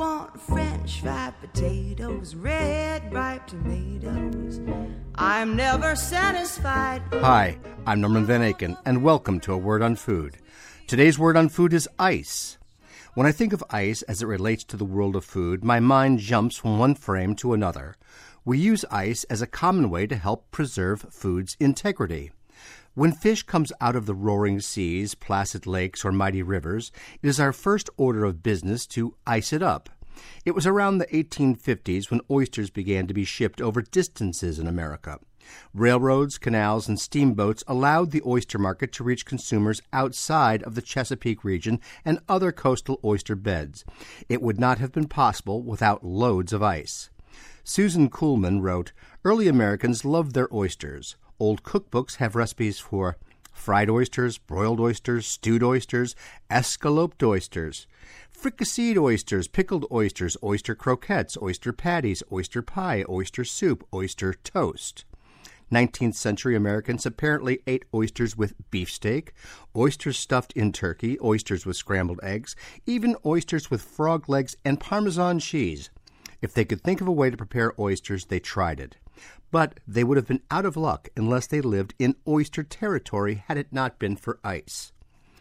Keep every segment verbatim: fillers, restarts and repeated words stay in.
want French fried potatoes, red ripe tomatoes. I'm never satisfied. Hi, I'm Norman Van Aken, and welcome to A Word on Food. Today's word on food is ice. When I think of ice as it relates to the world of food, my mind jumps from one frame to another. We use ice as a common way to help preserve food's integrity. When fish comes out of the roaring seas, placid lakes, or mighty rivers, it is our first order of business to ice it up. It was around the eighteen fifties when oysters began to be shipped over distances in America. Railroads, canals, and steamboats allowed the oyster market to reach consumers outside of the Chesapeake region and other coastal oyster beds. It would not have been possible without loads of ice. Susan Kuhlman wrote, "Early Americans loved their oysters. Old cookbooks have recipes for fried oysters, broiled oysters, stewed oysters, escalloped oysters, fricasseed oysters, pickled oysters, oyster croquettes, oyster patties, oyster pie, oyster soup, oyster toast." nineteenth century Americans apparently ate oysters with beefsteak, oysters stuffed in turkey, oysters with scrambled eggs, even oysters with frog legs and Parmesan cheese. If they could think of a way to prepare oysters, they tried it. But they would have been out of luck unless they lived in oyster territory had it not been for ice.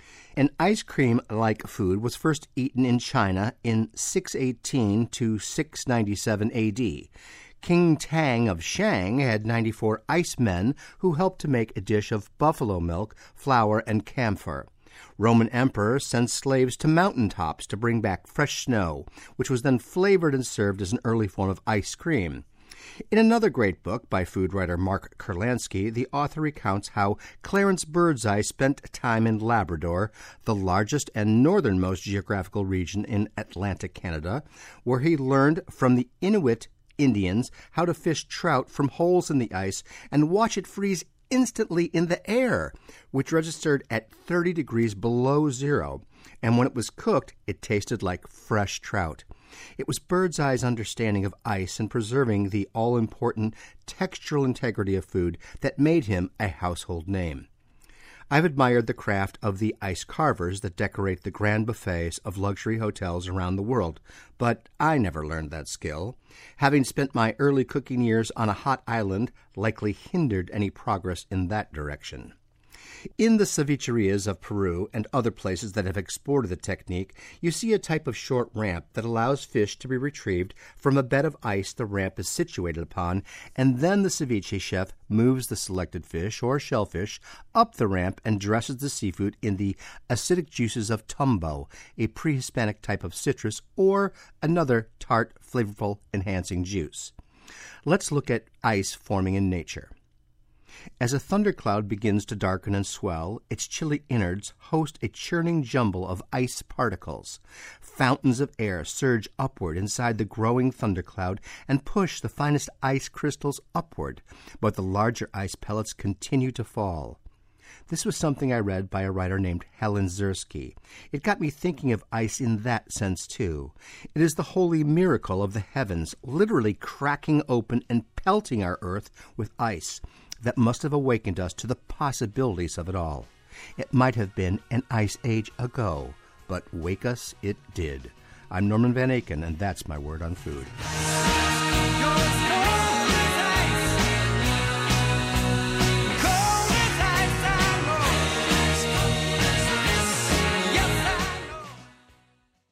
An ice cream-like food was first eaten in China in six eighteen to six ninety-seven A D. King Tang of Shang had ninety-four ice men who helped to make a dish of buffalo milk, flour, and camphor. Roman emperors sent slaves to mountaintops to bring back fresh snow, which was then flavored and served as an early form of ice cream. In another great book by food writer Mark Kurlansky, the author recounts how Clarence Birdseye spent time in Labrador, the largest and northernmost geographical region in Atlantic Canada, where he learned from the Inuit Indians how to fish trout from holes in the ice and watch it freeze instantly in the air, which registered at thirty degrees below zero, and when it was cooked, it tasted like fresh trout. It was Birdseye's understanding of ice and preserving the all-important textural integrity of food that made him a household name. I've admired the craft of the ice carvers that decorate the grand buffets of luxury hotels around the world, but I never learned that skill. Having spent my early cooking years on a hot island likely hindered any progress in that direction. In the cevicherias of Peru and other places that have exported the technique, you see a type of short ramp that allows fish to be retrieved from a bed of ice the ramp is situated upon, and then the ceviche chef moves the selected fish or shellfish up the ramp and dresses the seafood in the acidic juices of tumbo, a pre-Hispanic type of citrus, or another tart, flavorful, enhancing juice. Let's look at ice forming in nature. As a thundercloud begins to darken and swell, its chilly innards host a churning jumble of ice particles. Fountains of air surge upward inside the growing thundercloud and push the finest ice crystals upward, but the larger ice pellets continue to fall. This was something I read by a writer named Helen Zursky. It got me thinking of ice in that sense, too. It is the holy miracle of the heavens, literally cracking open and pelting our earth with ice, that must have awakened us to the possibilities of it all. It might have been an ice age ago, but wake us it did. I'm Norman Van Aken, and that's my word on food.